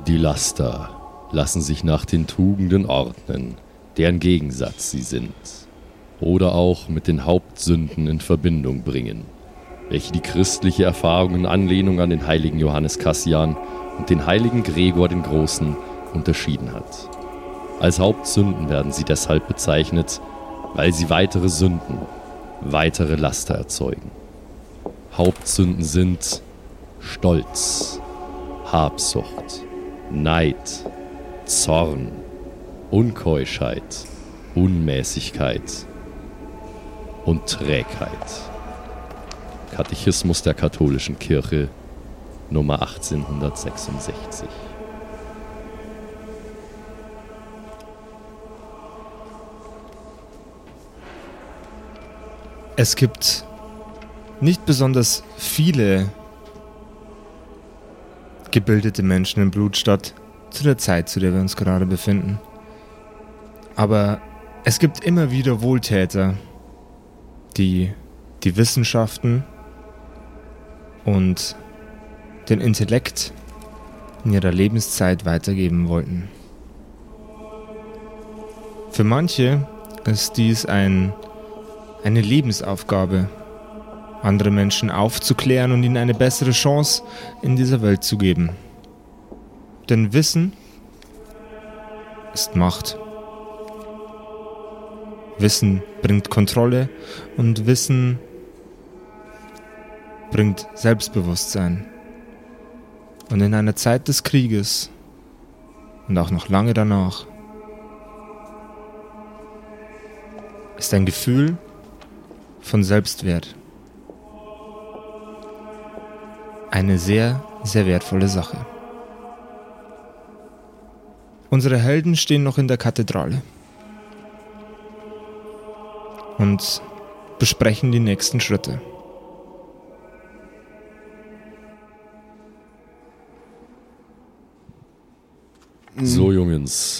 Die Laster lassen sich nach den Tugenden ordnen, deren Gegensatz sie sind, oder auch mit den Hauptsünden in Verbindung bringen, welche die christliche Erfahrung in Anlehnung an den heiligen Johannes Cassian und den heiligen Gregor den Großen unterschieden hat. Als Hauptsünden werden sie deshalb bezeichnet, weil sie weitere Sünden, weitere Laster erzeugen. Hauptsünden sind Stolz, Habsucht, Neid, Zorn, Unkeuschheit, Unmäßigkeit und Trägheit. Katechismus der katholischen Kirche, Nummer 1866. Es gibt nicht besonders viele gebildete Menschen in Blutstadt zu der Zeit, zu der wir uns gerade befinden. Aber es gibt immer wieder Wohltäter, die die Wissenschaften und den Intellekt in ihrer Lebenszeit weitergeben wollten. Für manche ist dies eine Lebensaufgabe, andere Menschen aufzuklären und ihnen eine bessere Chance in dieser Welt zu geben. Denn Wissen ist Macht. Wissen bringt Kontrolle und Wissen bringt Selbstbewusstsein. Und in einer Zeit des Krieges und auch noch lange danach ist ein Gefühl von Selbstwert eine sehr, sehr wertvolle Sache. Unsere Helden stehen noch in der Kathedrale und besprechen die nächsten Schritte. So, Jungens,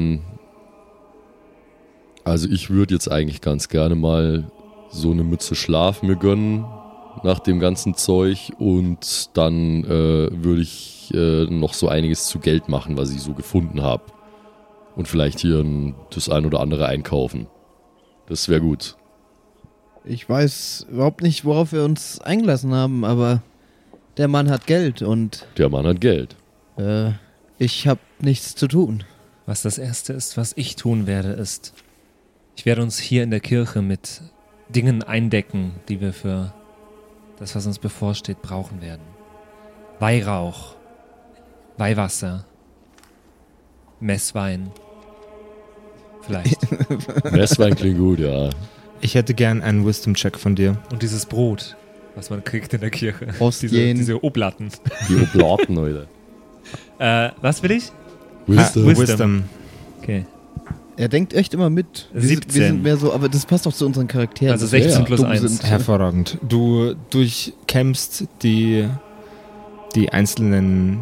also ich würde jetzt eigentlich ganz gerne mal so eine Mütze Schlaf mir gönnen nach dem ganzen Zeug und dann würde ich noch so einiges zu Geld machen, was ich so gefunden habe und vielleicht hier das ein oder andere einkaufen. Das wäre gut. Ich weiß überhaupt nicht, worauf wir uns eingelassen haben, aber der Mann hat Geld und... Der Mann hat Geld. Ich habe nichts zu tun. Was das Erste ist, was ich tun werde, ist, ich werde uns hier in der Kirche mit Dingen eindecken, die wir für das, was uns bevorsteht, brauchen werden. Weihrauch, Weihwasser, Messwein, vielleicht. Messwein klingt gut, ja. Ich hätte gern einen Wisdom-Check von dir. Und dieses Brot, was man kriegt in der Kirche. Ostjen. Diese Oblaten. Die Oblaten, Leute. Was will ich? Wisdom. Okay. Er denkt echt immer mit. Wir 17. sind mehr so, aber das passt auch zu unseren Charakteren. Also dass wir 16 plus dumm 1. sind. Hervorragend. Du durchkämmst die einzelnen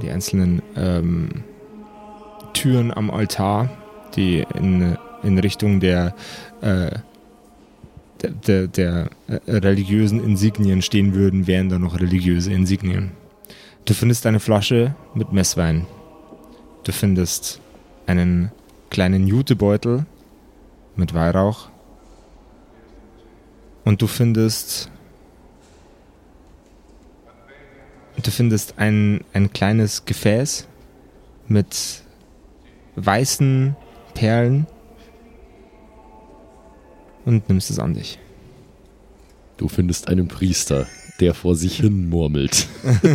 Türen am Altar, die in Richtung der religiösen Insignien stehen würden, wären da noch religiöse Insignien. Du findest eine Flasche mit Messwein. Du findest einen kleinen Jutebeutel mit Weihrauch. Und du findest ein kleines Gefäß mit weißen Perlen und nimmst es an dich. Du findest einen Priester, der vor sich hin murmelt.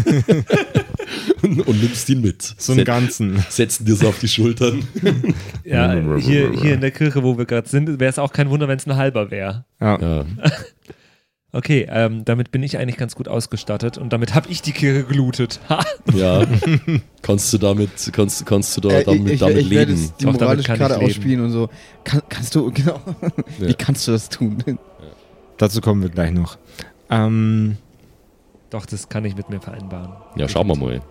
und nimmst ihn mit. So einen ganzen. Setzen dir so auf die Schultern. Ja, hier in der Kirche, wo wir gerade sind, wäre es auch kein Wunder, wenn es ein halber wäre. Ja. Okay, damit bin ich eigentlich ganz gut ausgestattet und damit habe ich die Kirche gelootet. Ja. Kannst du damit Ich leben? werde jetzt die Doch, damit moralische kann Karte ich leben. ausspielen und so. Kannst du, genau. Ja. Wie kannst du das tun? Dazu kommen wir gleich noch. Doch, das kann ich mit mir vereinbaren. Ja, schauen wir mal.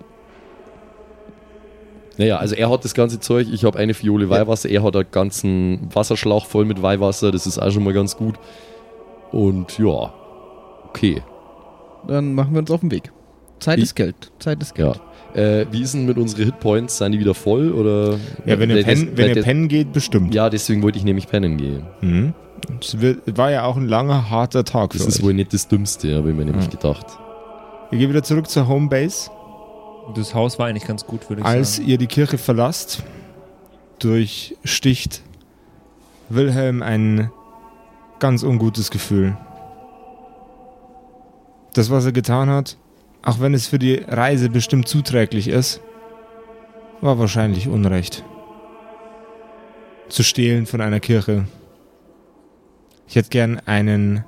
Naja, also er hat das ganze Zeug, ich habe eine Fiole Weihwasser, er hat einen ganzen Wasserschlauch voll mit Weihwasser, das ist auch schon mal ganz gut. Und ja, okay. Dann machen wir uns auf den Weg. Zeit ist Geld. Ja. Wie ist denn mit unseren Hitpoints? Seien die wieder voll? Oder? Ja, wenn ihr pennen geht, bestimmt. Ja, deswegen wollte ich nämlich pennen gehen. Mhm. War ja auch ein langer, harter Tag Das für ist euch. wohl nicht das Dümmste, habe ich mir nämlich gedacht. Ihr geht wieder zurück zur Homebase. Das Haus war eigentlich ganz gut, würde ich Als sagen. ihr die Kirche verlasst, durchsticht Wilhelm ein ganz ungutes Gefühl. Das, was er getan hat, auch wenn es für die Reise bestimmt zuträglich ist, war wahrscheinlich Unrecht. Zu stehlen von einer Kirche. Ich hätte gern einen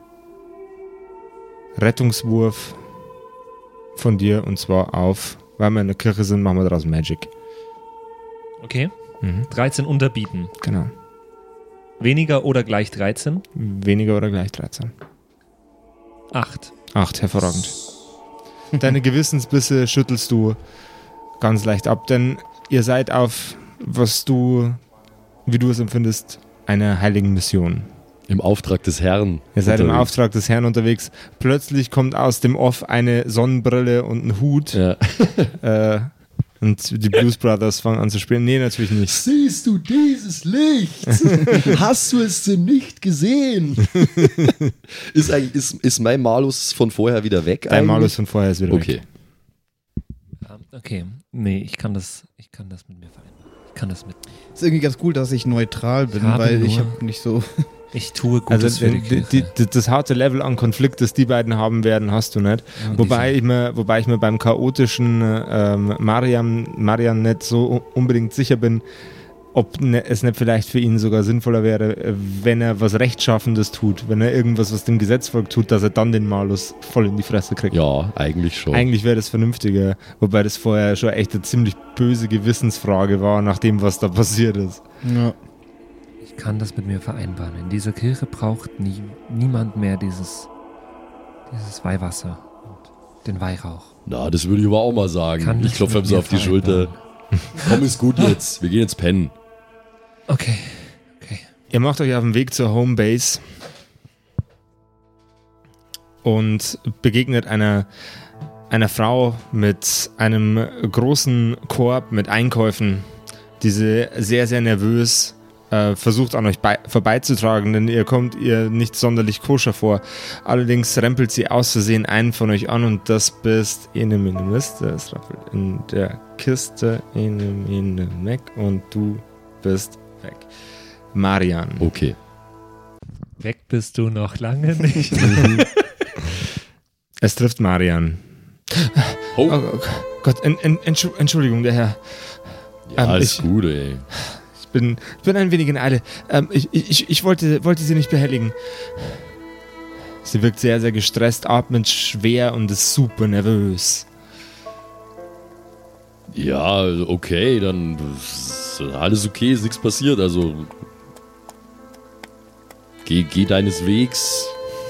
Rettungswurf von dir, und zwar auf, weil wir in der Kirche sind, machen wir daraus Magic. Okay. Mhm. 13 unterbieten. Genau. Weniger oder gleich 13? Weniger oder gleich 13. 8. 8, hervorragend. Deine Gewissensbisse schüttelst du ganz leicht ab, denn ihr seid auf, wie du es empfindest, einer heiligen Mission. Im Auftrag des Herrn. Ihr seid im unterwegs. Auftrag des Herrn unterwegs. Plötzlich kommt aus dem Off eine Sonnenbrille und ein Hut. Ja. Und die Blues Brothers fangen an zu spielen. Nee, natürlich nicht. Siehst du dieses Licht? Hast du es denn nicht gesehen? ist mein Malus von vorher wieder weg? Dein eigentlich? Malus von vorher ist wieder Okay. weg. Okay. Nee, ich kann das mit mir vereinbaren. Ich kann das mit. Ist irgendwie ganz cool, dass ich neutral bin, Ich habe weil ich nur- habe nicht so. Ich tue Also Gutes für die Kirche. das harte Level an Konflikt, das die beiden haben werden, hast du nicht. Ja, Wobei ich mir beim chaotischen Marian nicht so unbedingt sicher bin, ob es nicht vielleicht für ihn sogar sinnvoller wäre, wenn er was Rechtschaffendes tut, wenn er irgendwas, was dem Gesetz folgt, tut, dass er dann den Malus voll in die Fresse kriegt. Ja, eigentlich schon. Eigentlich wäre das vernünftiger, wobei das vorher schon echt eine ziemlich böse Gewissensfrage war, nach dem, was da passiert ist. Ja. Ich kann das mit mir vereinbaren. In dieser Kirche braucht niemand mehr dieses Weihwasser und den Weihrauch. Na, das würde ich aber auch mal sagen. Kann Ich das klopfe mit ihm so mir auf die Schulter. Komm, ist gut jetzt. Wir gehen jetzt pennen. Okay. Ihr macht euch auf den Weg zur Homebase und begegnet einer Frau mit einem großen Korb mit Einkäufen, die sie sehr, sehr nervös versucht an euch vorbeizutragen, denn ihr kommt ihr nicht sonderlich koscher vor. Allerdings rempelt sie aus Versehen einen von euch an und das bist Mist. Das rappelt in der Kiste weg und du bist weg. Marian. Okay. Weg bist du noch lange nicht. Es trifft Marian. Oh, Oh Gott, Entschuldigung, der Herr. ja, alles ich- gut, ey. Ich bin ein wenig in Eile. Ich wollte sie nicht behelligen. Sie wirkt sehr, sehr gestresst, atmet schwer und ist super nervös. Ja, okay, dann ist alles okay, ist nichts passiert. Also, geh deines Wegs.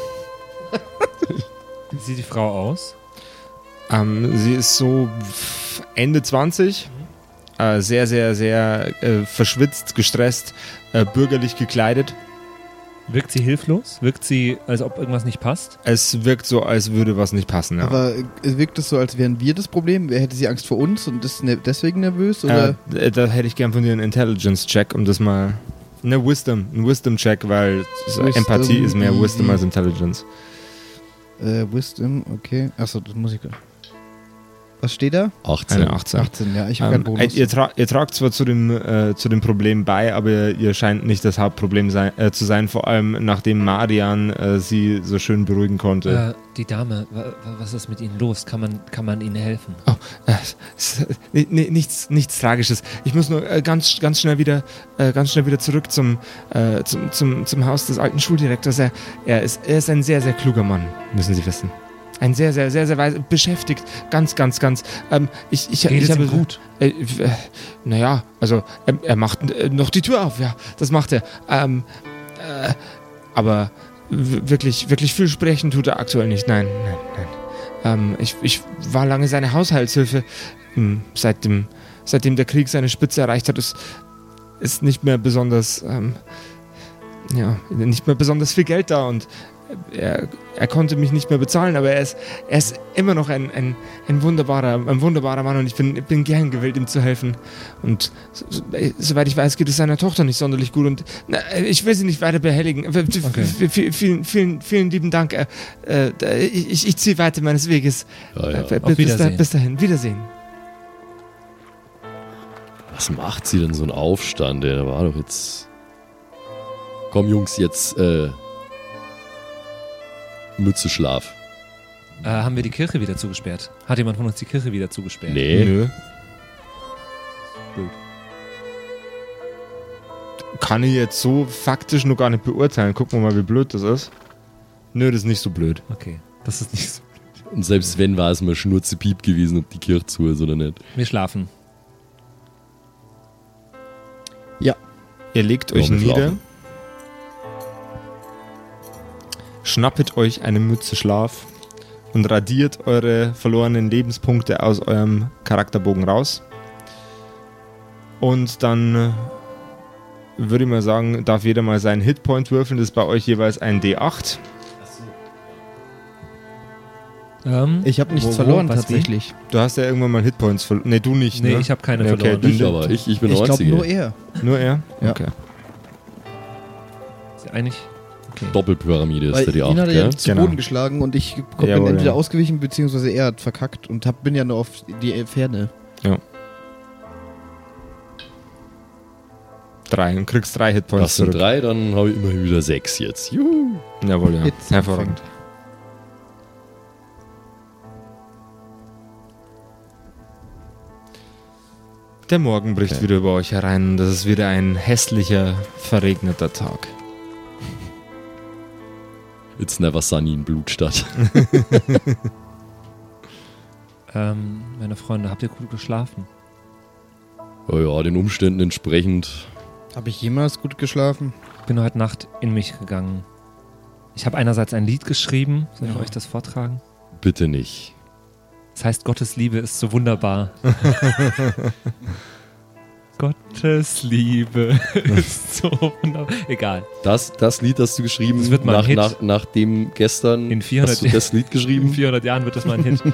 Wie sieht die Frau aus? Sie ist so Ende 20. Sehr, sehr, sehr verschwitzt, gestresst, bürgerlich gekleidet. Wirkt sie hilflos? Wirkt sie, als ob irgendwas nicht passt? Es wirkt so, als würde was nicht passen. Ja. Aber wirkt es so, als wären wir das Problem? Hätte sie Angst vor uns und ist deswegen nervös? Oder? Da hätte ich gern von dir einen Intelligence-Check, um das mal... Ein Wisdom-Check, weil Empathie ist mehr Wisdom als Intelligence. Wisdom, okay. Achso, das muss ich. Was steht da? 18. Eine 18. 18, ja, ich habe keinen Bonus. Ihr tragt zwar zu dem Problem bei, aber ihr scheint nicht das Hauptproblem zu sein, vor allem nachdem Marian sie so schön beruhigen konnte. Die Dame, was ist mit Ihnen los? Kann man Ihnen helfen? Nichts Tragisches. Ich muss nur ganz schnell wieder zurück zum Haus des alten Schuldirektors. Er ist ein sehr, sehr kluger Mann, müssen Sie wissen. Ein sehr, sehr, sehr, sehr weise, beschäftigt. Ganz. Ich habe gut. Naja, also er macht noch die Tür auf, ja, das macht er. Aber wirklich viel sprechen tut er aktuell nicht. Nein. Ich war lange seine Haushaltshilfe. Seitdem der Krieg seine Spitze erreicht hat, ist nicht mehr besonders nicht mehr besonders viel Geld da und er konnte mich nicht mehr bezahlen, aber er ist immer noch ein wunderbarer Mann und ich bin gern gewillt, ihm zu helfen. Und soweit ich weiß, geht es seiner Tochter nicht sonderlich gut und ich will sie nicht weiter behelligen. Okay. Vielen lieben Dank. Ich ziehe weiter meines Weges. Auf Wiedersehen. Bis dahin. Wiedersehen. Was macht sie denn so ein Aufstand? Der war doch jetzt... Komm Jungs, jetzt Mütze, Schlaf. Haben wir die Kirche wieder zugesperrt? Hat jemand von uns die Kirche wieder zugesperrt? Nee. Nö. Blöd. Kann ich jetzt so faktisch noch gar nicht beurteilen. Gucken wir mal, wie blöd das ist. Nö, das ist nicht so blöd. Okay, das ist nicht so. Und selbst wenn, war es mal Schnurzepiep gewesen, ob die Kirche zu ist oder nicht. Wir schlafen. Ja. Ihr legt euch wir nieder. schlafen. Schnappet euch eine Mütze Schlaf und radiert eure verlorenen Lebenspunkte aus eurem Charakterbogen raus. Und dann würde ich mal sagen, darf jeder mal seinen Hitpoint würfeln. Das ist bei euch jeweils ein D8. Ich habe nichts Wo, verloren was, tatsächlich. Du hast ja irgendwann mal Hitpoints verloren. Nee, du nicht, Nee, ne? ich habe keine Nee, okay, verloren. dann- Ich aber, ich bin der Ich glaube Einzige. nur er. Nur er? Ja. Okay. Ist einig? Okay. Doppelpyramide ist Weil da die ihn 8, hat er gell? ja zu Genau. Boden geschlagen und ich bin Jawohl, entweder ja. ausgewichen, beziehungsweise er hat verkackt und bin ja nur auf die Ferne. 3 und kriegst 3 Hitpoints Das sind zurück. 3, dann habe ich immerhin wieder 6 jetzt. Juhu. Jawohl, ja. Jetzt Hervorragend. Der Morgen bricht wieder über euch herein. Das ist wieder ein hässlicher, verregneter Tag. It's never sunny in Blutstadt. Meine Freunde, habt ihr gut geschlafen? Oh ja, den Umständen entsprechend. Habe ich jemals gut geschlafen? Ich bin heute Nacht in mich gegangen. Ich habe einerseits ein Lied geschrieben. Soll ich euch das vortragen? Bitte nicht. Das heißt, Gottes Liebe ist so wunderbar. Gottes Liebe ist so wunderbar. Egal. Das Lied hast du geschrieben, Das wird mal ein Hit. nachdem gestern In 400 hast du das Lied In geschrieben. 400 Jahren wird das mal ein Hit.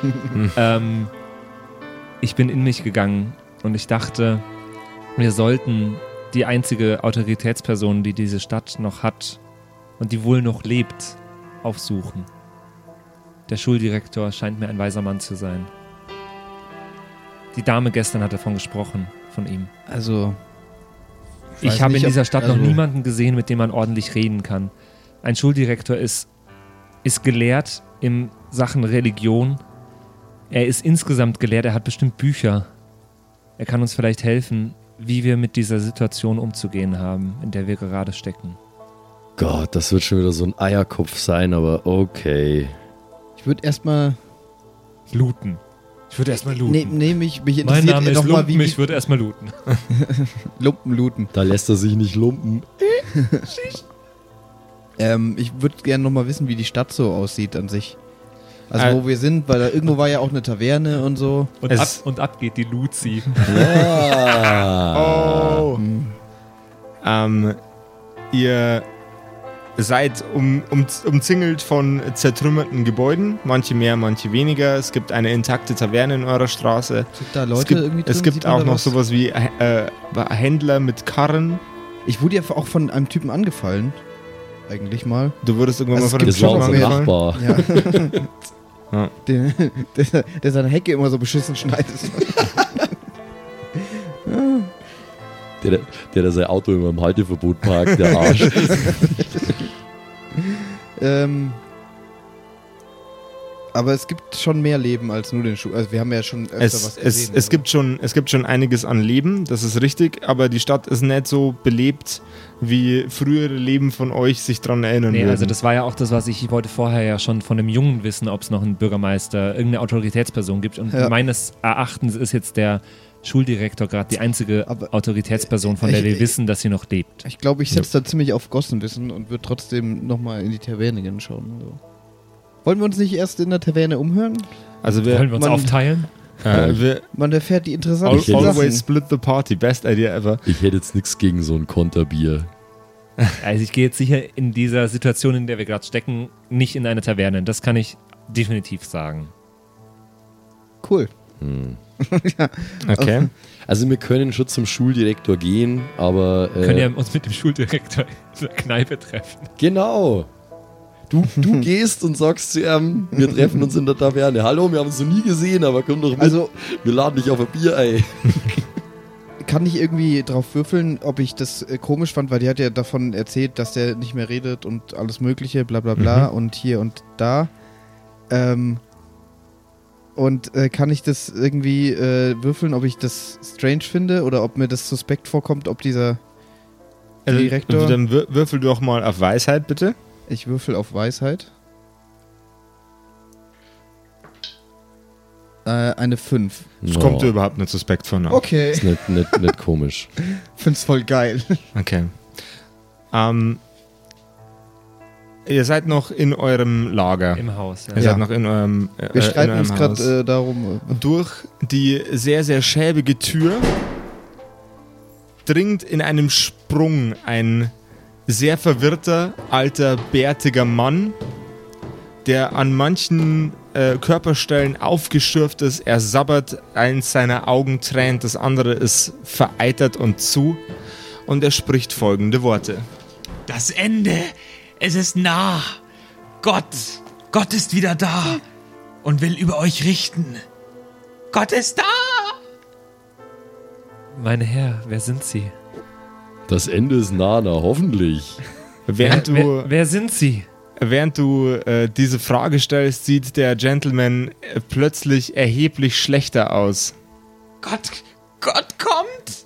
Ich bin in mich gegangen und ich dachte, wir sollten die einzige Autoritätsperson, die diese Stadt noch hat und die wohl noch lebt, aufsuchen. Der Schuldirektor scheint mir ein weiser Mann zu sein. Die Dame gestern hat davon gesprochen, von ihm. Also. Ich weiß habe nicht, in dieser ob- Stadt also- noch niemanden gesehen, mit dem man ordentlich reden kann. Ein Schuldirektor ist gelehrt in Sachen Religion. Er ist insgesamt gelehrt, er hat bestimmt Bücher. Er kann uns vielleicht helfen, wie wir mit dieser Situation umzugehen haben, in der wir gerade stecken. Gott, das wird schon wieder so ein Eierkopf sein, aber okay. Ich würde erstmal. Looten. Ich würde erstmal looten. Nee, mich Mein interessiert Name ist nochmal, Lumpen, ich würde erstmal looten. Lumpen looten. Da lässt er sich nicht lumpen. Ich würde gerne nochmal wissen, wie die Stadt so aussieht an sich. Also Äh, wo wir sind, weil da irgendwo war ja auch eine Taverne und so. Und ab geht die Luzi. Ja. Oh. Ihr seid umzingelt von zertrümmerten Gebäuden, manche mehr, manche weniger. Es gibt eine intakte Taverne in eurer Straße. Sind da Leute irgendwie drin? Es gibt Sieht man auch da noch was? sowas wie Händler mit Karren. Ich wurde ja auch von einem Typen angefallen. Eigentlich mal. Du wurdest irgendwann Also mal es von einem gibt Das war schon unser mal mehr. Nachbar. Ja. Ja. Der seine Hecke immer so beschissen schneidet. Der sein Auto immer im Halteverbot parkt, der Arsch. Aber es gibt schon mehr Leben als nur den Schuh. Also wir haben ja schon öfter was gesehen. Es gibt schon einiges an Leben, das ist richtig, aber die Stadt ist nicht so belebt, wie frühere Leben von euch sich dran erinnern Nee, würden. also das war ja auch das, was ich wollte vorher ja schon von einem Jungen wissen, ob es noch einen Bürgermeister, irgendeine Autoritätsperson gibt. Und Ja. meines Erachtens ist jetzt der Schuldirektor gerade die einzige Aber- Autoritätsperson, von der wir wissen, dass sie noch lebt. Ich glaube, ich setze da ziemlich auf Gossenwissen und würde trotzdem nochmal in die Taverne gehen schauen. Also. Wollen wir uns nicht erst in der Taverne umhören? Also Wollen wir uns man- aufteilen? wir Man erfährt die interessanten Ich hätte- always Sachen. split the party, best idea ever. Ich hätte jetzt nichts gegen so ein Konterbier. Also ich gehe jetzt sicher in dieser Situation, in der wir gerade stecken, nicht in eine Taverne. Das kann ich definitiv sagen. Cool. Okay. Also wir können schon zum Schuldirektor gehen, aber... Können ja uns mit dem Schuldirektor in der Kneipe treffen. Genau. Du gehst und sagst zu ihm, wir treffen uns in der Taverne. Hallo, wir haben uns noch nie gesehen, aber komm doch mit. Also, wir laden dich auf ein Bier ein. kann ich irgendwie drauf würfeln, ob ich das komisch fand, weil die hat ja davon erzählt, dass der nicht mehr redet und alles mögliche, bla bla bla und hier und da. Und kann ich das irgendwie würfeln, ob ich das strange finde oder ob mir das suspekt vorkommt, ob dieser Direktor... Dann würfel doch mal auf Weisheit, bitte. Ich würfel auf Weisheit. Eine 5. Das kommt dir überhaupt nicht suspekt vor. Ne? Okay. Ist nicht komisch. Find's voll geil. Okay. Ihr seid noch in eurem Lager. Im Haus, ja. Ihr seid noch in eurem Wir streiten in uns eurem Haus. gerade darum. Durch die sehr, sehr schäbige Tür dringt in einem Sprung ein sehr verwirrter, alter, bärtiger Mann, der an manchen Körperstellen aufgeschürft ist. Er sabbert, eins seiner Augen tränt, das andere ist vereitert und zu. Und er spricht folgende Worte. Das Ende, es ist nah. Gott ist wieder da und will über euch richten. Gott ist da! Meine Herr, wer sind Sie? Das Ende ist nah, hoffentlich. Wer sind Sie? Während du diese Frage stellst, sieht der Gentleman plötzlich erheblich schlechter aus. Gott kommt!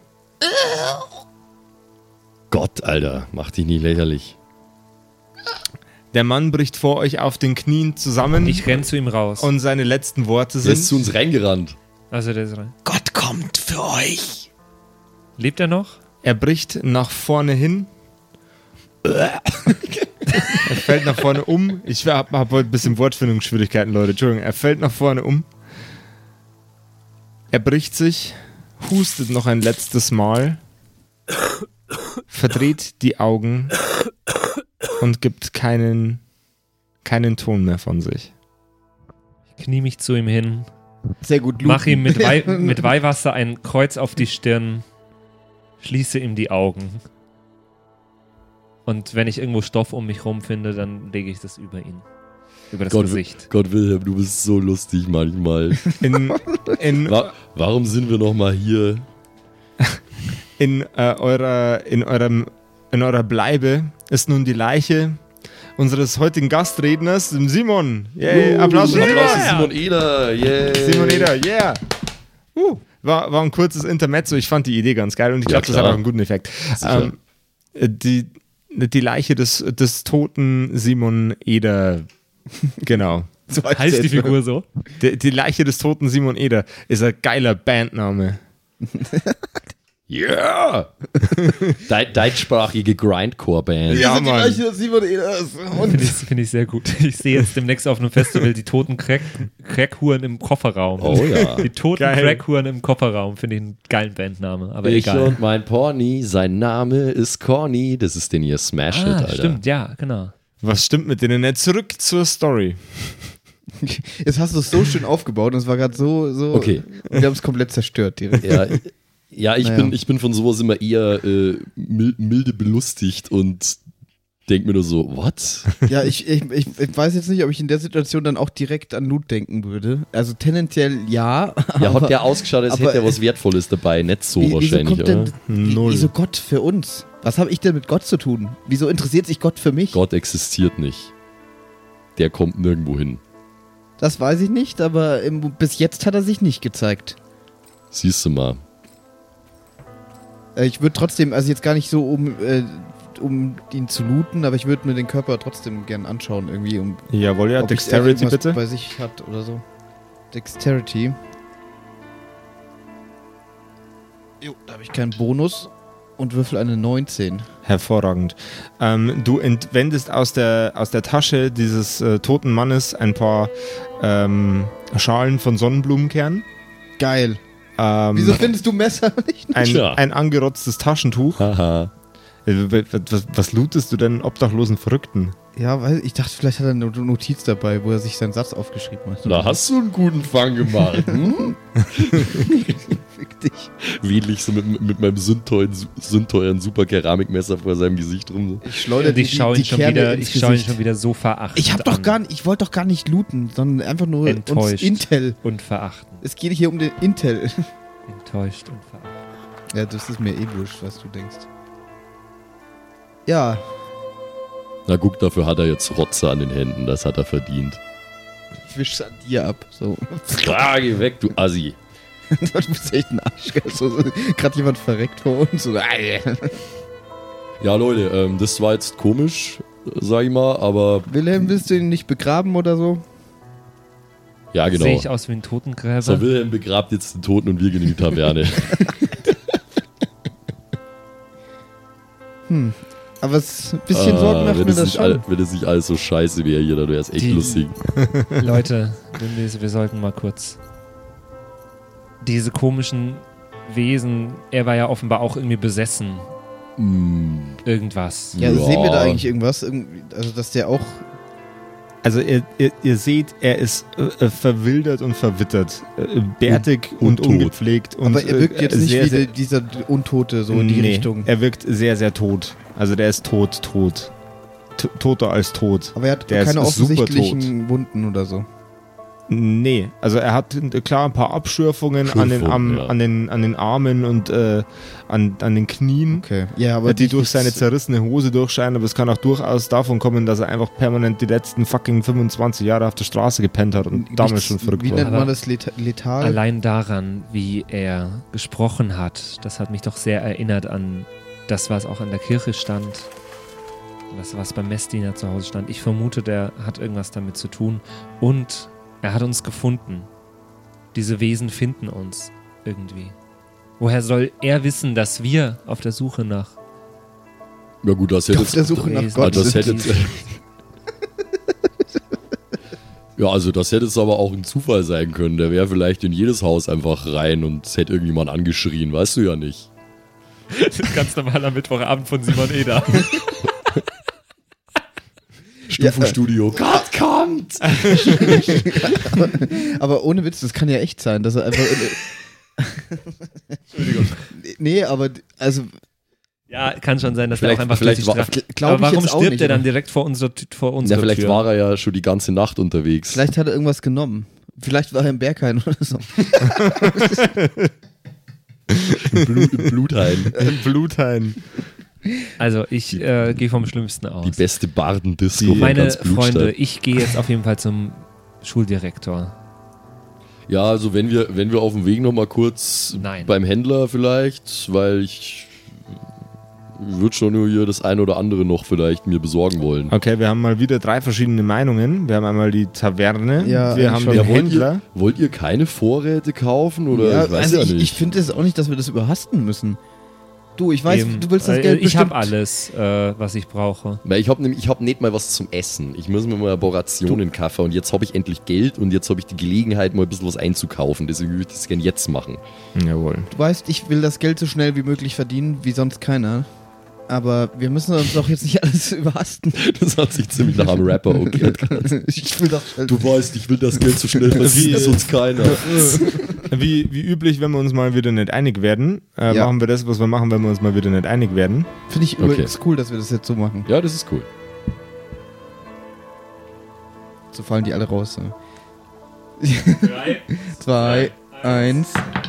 Gott, Alter, mach dich nicht lächerlich. Der Mann bricht vor euch auf den Knien zusammen Ich renn zu ihm raus. und seine letzten Worte Der ist zu sind... uns reingerannt. Also der ist rein. Gott kommt für euch! Lebt er noch? Er bricht nach vorne hin. Er fällt nach vorne um. Ich hab heute ein bisschen Wortfindungsschwierigkeiten, Leute. Entschuldigung. Er fällt nach vorne um. Er bricht sich, hustet noch ein letztes Mal, verdreht die Augen und gibt keinen Ton mehr von sich. Ich knie mich zu ihm hin, Sehr gut, Luke. mach ihm mit Weihwasser ein Kreuz auf die Stirn, schließe ihm die Augen. Und wenn ich irgendwo Stoff um mich rum finde, dann lege ich das über ihn. Über das Gesicht. Gott Wilhelm, du bist so lustig manchmal. Warum sind wir noch mal hier? In eurer Bleibe ist nun die Leiche unseres heutigen Gastredners, dem Simon. Yay, Applaus für Applaus für Simon. Simon Eder. Yeah. Simon Eder, yeah. War ein kurzes Intermezzo. Ich fand die Idee ganz geil und ich Ja, glaube, das hat klar. auch einen guten Effekt. Sicher. Die Leiche des toten Simon Eder, genau. So Heißt die Figur so? Die Leiche des toten Simon Eder ist ein geiler Bandname. Yeah! Deutschsprachige Grindcore-Band. Ja, Mann. Finde ich sehr gut. Ich sehe jetzt demnächst auf einem Festival die toten Crackhuren im Kofferraum. Oh ja. Die toten Geil. Crackhuren im Kofferraum finde ich einen geilen Bandname, aber Ich egal. und mein Pony, sein Name ist Corny. Das ist den ihr Smash-Hit, Alter. Stimmt, ja, genau. Was stimmt mit denen nicht? Zurück zur Story. Jetzt hast du es so schön aufgebaut und es war gerade so. Okay. Wir haben es komplett zerstört direkt. Ich bin von sowas immer eher milde belustigt und denk mir nur so, what? Ja, ich weiß jetzt nicht, ob ich in der Situation dann auch direkt an Loot denken würde. Also tendenziell ja. Ja, aber hat der ausgeschaut, als aber hätte er was Wertvolles dabei. Nicht so wieso wahrscheinlich, kommt oder? denn, Null. Wieso Gott für uns? Was habe ich denn mit Gott zu tun? Wieso interessiert sich Gott für mich? Gott existiert nicht. Der kommt nirgendwo hin. Das weiß ich nicht, aber bis jetzt hat er sich nicht gezeigt. Siehst du mal. Ich würde trotzdem, also jetzt gar nicht so um ihn zu looten, aber ich würde mir den Körper trotzdem gern anschauen irgendwie. Jawohl, ja, ob Dexterity er irgendwas bitte. bei sich hat oder so. Dexterity. Jo, da habe ich keinen Bonus und würfel eine 19. Hervorragend. Du entwendest aus der Tasche dieses toten Mannes ein paar Schalen von Sonnenblumenkernen. Geil. Wieso findest du Messer nicht? Ein angerotztes Taschentuch. Haha. Was lootest du denn obdachlosen Verrückten? Ja, weil ich dachte, vielleicht hat er eine Notiz dabei, wo er sich seinen Satz aufgeschrieben hat. Da hast du einen guten Fang gemacht. Hm? Fick dich. Wedel ich so mit meinem sündteuren super Keramikmesser vor seinem Gesicht rum. Ich schleudere Und ich schaue ihn, schon Gesicht. wieder so verachtend Ich wollte doch gar nicht looten, sondern einfach nur uns Enttäuscht. Intel. und verachten. Es geht hier um den Intel. Enttäuscht und verachtend. Ja, das ist mir eh wurscht, was du denkst. Ja, Na guck, dafür hat er jetzt Rotze an den Händen. Das hat er verdient. ich wisch's an dir ab. So. Geh weg, du Assi. Du bist echt ein Arsch. So, gerade jemand verreckt vor uns. So. Ja, Leute, das war jetzt komisch, sag ich mal, aber Wilhelm, willst du ihn nicht begraben oder so? ja, genau. Sehe ich aus wie ein Totengräber? So, Wilhelm begrabt jetzt den Toten und wir gehen in die Taverne. Aber es ein bisschen Sorgen macht wenn mir es das nicht schon. wenn es nicht alles so scheiße wäre hier, dann wäre es echt Die- lustig. Leute, wir sollten mal kurz diese komischen Wesen, er war ja offenbar auch irgendwie besessen. Irgendwas. Ja, Ja. sehen wir da eigentlich irgendwas? Also, dass der auch... Also ihr seht, er ist verwildert und verwittert, bärtig und tot. ungepflegt. Und, Aber er wirkt jetzt nicht sehr, wie sehr, dieser Untote, so in die nee, Richtung. Er wirkt sehr, sehr tot. Also der ist tot. Toter als tot. Aber er hat Der keine ist super offensichtlichen Wunden oder so. Nee, also er hat klar ein paar Abschürfungen an den Armen und an den Knien, Okay. Ja, aber die durch seine zerrissene Hose durchscheinen, aber es kann auch durchaus davon kommen, dass er einfach permanent die letzten fucking 25 Jahre auf der Straße gepennt hat und damals schon verrückt Wie war. nennt man Aber das? Letal? Allein daran, wie er gesprochen hat, das hat mich doch sehr erinnert an das, was auch an der Kirche stand. Das, was beim Messdiener zu Hause stand. Ich vermute, der hat irgendwas damit zu tun. Und er hat uns gefunden. Diese Wesen finden uns irgendwie. Woher soll er wissen, dass wir auf der Suche nach... Ja gut, das hätte Auf der Suche nach Wesen- Gott das sind. hätte ja, also das hätte es aber auch ein Zufall sein können. Der wäre vielleicht in jedes Haus einfach rein und es hätte irgendjemand angeschrien, weißt du ja nicht. Ganz normaler Mittwochabend von Simon Eder. Stufenstudio. Gott kommt! Aber ohne Witz, das kann ja echt sein, dass er einfach... Entschuldigung. Nee, aber also Ja, kann schon sein, dass Vielleicht- er auch einfach vielleicht durch die war- Straße- glaube Aber ich warum jetzt auch stirbt nicht, er dann aber direkt vor unserer Ja, Tür? vielleicht war er ja schon die ganze Nacht unterwegs. vielleicht hat er irgendwas genommen. Vielleicht war er im Berghain oder so. Im Bluthain. Bluthain. Also ich gehe vom Schlimmsten aus. Die beste Bardendisco von Meine ganz Blutstein. Freunde, ich gehe jetzt auf jeden Fall zum Schuldirektor. Ja, also wenn wir auf dem Weg nochmal kurz Nein. beim Händler vielleicht, weil ich würde schon nur hier das eine oder andere noch vielleicht mir besorgen wollen. Okay, wir haben mal wieder 3 verschiedene Meinungen. Wir haben einmal die Taverne, Ja, wir haben schon. den Ja, Händler. wollt ihr keine Vorräte kaufen oder Ja, ich weiß also ja ich nicht. finde es auch nicht, dass wir das überhasten müssen. Du, ich weiß, Eben. du willst das Weil Geld Ich bestimmt... habe alles, was ich brauche. Weil ich hab nicht mal was zum Essen. Ich muss mir mal Rationen kaufen und jetzt habe ich endlich Geld und jetzt habe ich die Gelegenheit, mal ein bisschen was einzukaufen. Deswegen würde ich das gerne jetzt machen. Jawohl. Du weißt, ich will das Geld so schnell wie möglich verdienen, wie sonst keiner. Aber wir müssen uns doch jetzt nicht alles überhasten. Das hat sich ziemlich nach einem Rapper okay. Ich will doch... Du weißt, ich will das Geld so schnell verdienen, wie sonst keiner. Wie üblich, wenn wir uns mal wieder nicht einig werden, Ja. machen wir das, was wir machen, wenn wir uns mal wieder nicht einig werden. Finde ich Okay. übrigens cool, dass wir das jetzt so machen. Ja, das ist cool. So fallen die alle raus. So. 3, 2, 1...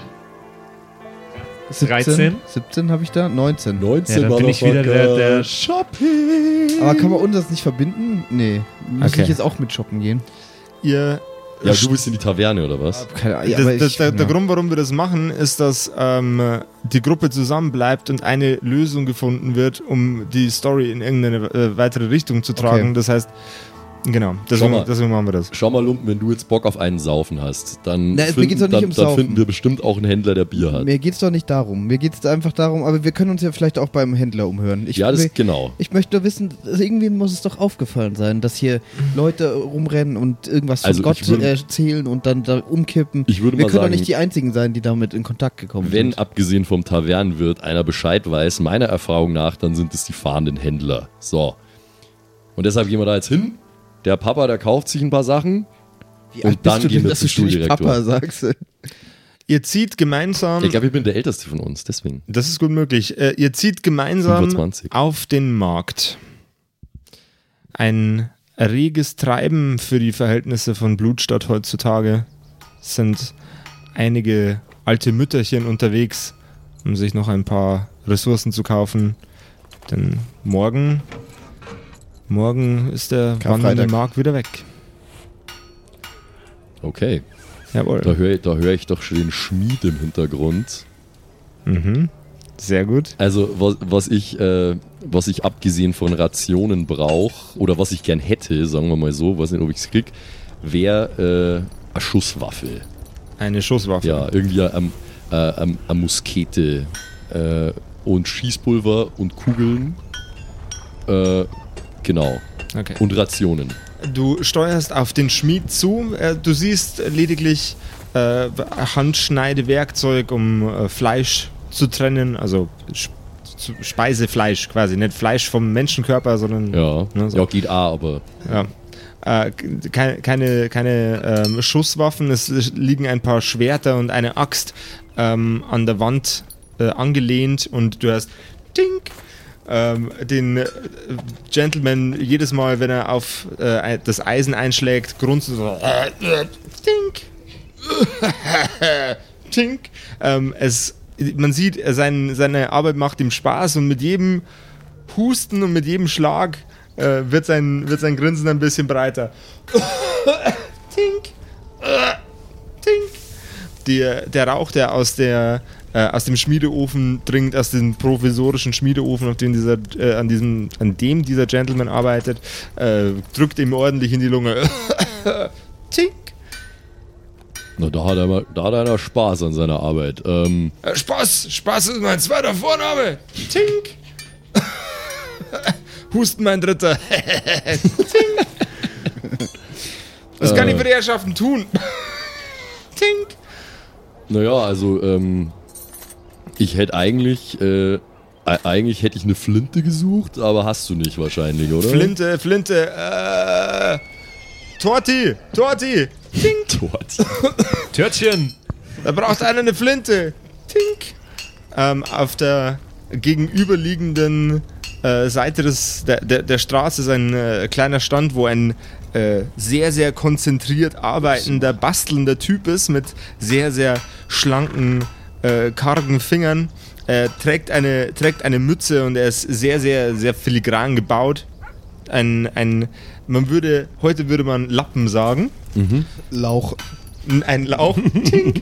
13? 17 habe ich da? 19. 19 Ja, dann bin ich wieder der Shopping. Aber kann man uns das nicht verbinden? Nee. Muss Okay. ich jetzt auch mit shoppen gehen? Ihr Ja, du bist in die Taverne oder was? Keine Ahnung. Ja, aber der ja. Grund, warum wir das machen, ist, dass die Gruppe zusammenbleibt und eine Lösung gefunden wird, um die Story in irgendeine weitere Richtung zu tragen. Okay. Das heißt, Genau, Schau mal. deswegen machen wir das. Schau mal, Lumpen, wenn du jetzt Bock auf einen Saufen hast, dann, Na, mir geht's doch nicht ums Saufen. finden wir bestimmt auch einen Händler, der Bier hat. Mir geht's doch nicht darum. Mir geht's einfach darum, aber wir können uns ja vielleicht auch beim Händler umhören. Genau. Ich möchte nur wissen, irgendwie muss es doch aufgefallen sein, dass hier Leute rumrennen und irgendwas von Gott erzählen und dann da umkippen. Ich würde wir mal können sagen, doch nicht die Einzigen sein, die damit in Kontakt gekommen wenn sind. abgesehen vom Tavernenwirt einer Bescheid weiß, meiner Erfahrung nach, dann sind es die fahrenden Händler. So. Und deshalb gehen wir da jetzt hin. Der Papa, der kauft sich ein paar Sachen. Wie und alt dann bist du gehen denn, wir dass zum du ständig Schuldirektor. Papa sagst? Ihr zieht gemeinsam, Ich glaube, ich bin der Älteste von uns, deswegen. das ist gut möglich, ihr zieht gemeinsam 25. auf den Markt. Ein reges Treiben für die Verhältnisse von Blutstadt heutzutage. Es sind einige alte Mütterchen unterwegs, um sich noch ein paar Ressourcen zu kaufen. Denn morgen ist der Karfreitag. wandernde Markt wieder weg. Okay. Jawohl. Da hör ich doch schon den Schmied im Hintergrund. Mhm. Sehr gut. Also, was ich abgesehen von Rationen brauche, oder was ich gern hätte, sagen wir mal so, weiß nicht, ob ich es krieg, wäre eine Schusswaffe. Eine Schusswaffe. Ja, irgendwie eine Muskete und Schießpulver und Kugeln. Genau. Okay. Und Rationen. Du steuerst auf den Schmied zu. Du siehst lediglich Handschneidewerkzeug, um Fleisch zu trennen. Also Speisefleisch quasi. Nicht Fleisch vom Menschenkörper, sondern... Ja, Ne, so. ja geht aber... Ja. Keine Schusswaffen. Es liegen ein paar Schwerter und eine Axt an der Wand angelehnt und du hast Tink. Den Gentleman jedes Mal, wenn er auf das Eisen einschlägt, grunzt so Tink. Tink. Man sieht, seine Arbeit macht ihm Spaß und mit jedem Husten und mit jedem Schlag wird sein Grinsen ein bisschen breiter. Tink. Tink. Der Rauch, der aus dem Schmiedeofen dringt, aus dem provisorischen Schmiedeofen, an dem dieser Gentleman arbeitet, drückt ihm ordentlich in die Lunge. Tink. Na, da hat einer Spaß an seiner Arbeit. Spaß ist mein zweiter Vorname. Tink. Husten mein dritter. Tink. Was kann ich für die Herrschaften tun? Tink. Naja, also, ich hätte eigentlich hätte ich eine Flinte gesucht, aber hast du nicht wahrscheinlich, oder? Flinte. Torti. Tink. Torti. Törtchen! Da braucht einer eine Flinte. Tink. Auf der gegenüberliegenden Seite der Straße ist ein kleiner Stand, wo ein sehr, sehr konzentriert arbeitender, bastelnder Typ ist mit sehr, sehr schlanken, kargen Fingern. Er trägt eine Mütze und er ist sehr, sehr, sehr filigran gebaut. Heute würde man Lappen sagen. Lauch. Ein Lauch. Tink.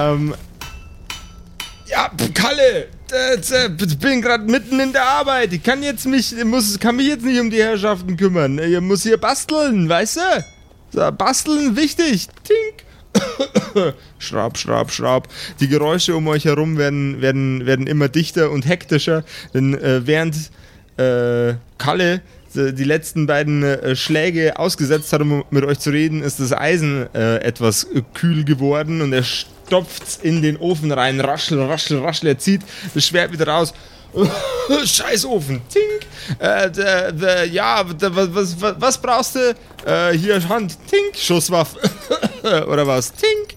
Ja, Kalle, ich bin gerade mitten in der Arbeit. Ich kann mich jetzt nicht um die Herrschaften kümmern. Ich muss hier basteln, weißt du? So, basteln, wichtig. Tink. Schraub. Die Geräusche um euch herum werden immer dichter und hektischer. Denn während Kalle die letzten beiden Schläge ausgesetzt hat, um mit euch zu reden, ist das Eisen etwas kühl geworden und er stopft's in den Ofen rein. Raschel. Er zieht das Schwert wieder raus. Scheiß Ofen. Tink. Was brauchst du? Hier, Hand. Tink. Schusswaffe. Oder was? Tink.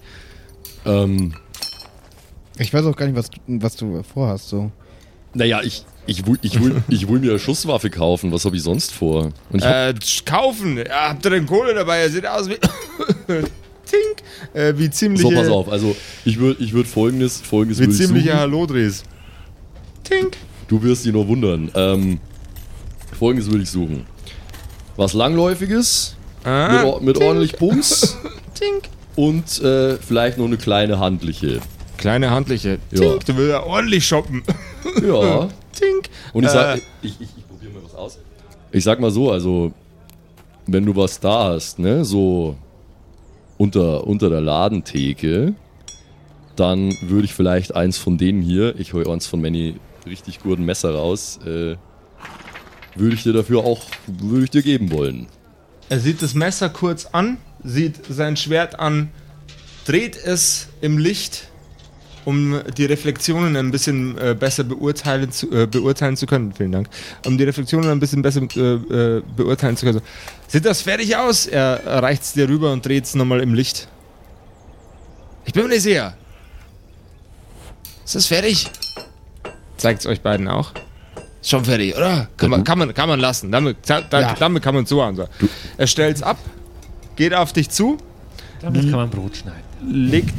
Ich weiß auch gar nicht, was du vorhast. So. Naja, ich will mir eine Schusswaffe kaufen. Was habe ich sonst vor? Und Kaufen. Ja, habt ihr denn Kohle dabei? Er sieht aus wie... Tink. Wie ziemliche... so, pass auf. Also, ich würd folgendes Wie würde ich ziemliche suchen. Hallodris. Tink. Du wirst dich noch wundern. Folgendes würde ich suchen. Was Langläufiges, mit ordentlich Bums Tink. und vielleicht noch eine kleine handliche. Kleine handliche. Ja. Tink. Du willst ja ordentlich shoppen. Ja. Tink. Und ich probiere mal was aus. Ich sag mal so, also wenn du was da hast, ne, so unter der Ladentheke, dann würde ich vielleicht eins von denen hier, ich hole eins von Manny richtig guten Messer raus, würde ich dir geben wollen. Er sieht das Messer kurz an, sieht sein Schwert an, dreht es im Licht, um die Reflexionen ein bisschen besser beurteilen zu können. Vielen Dank. Um die Reflexionen ein bisschen besser beurteilen zu können. Sieht das fertig aus? Er reicht es dir rüber und dreht es nochmal im Licht. Ich bin mir nicht sicher. Ist das fertig? Zeigt es euch beiden auch. Ist schon fertig, oder? Kann man lassen. Damit kann man zuhauen. So. Er stellt es ab, geht auf dich zu. Damit kann man Brot schneiden.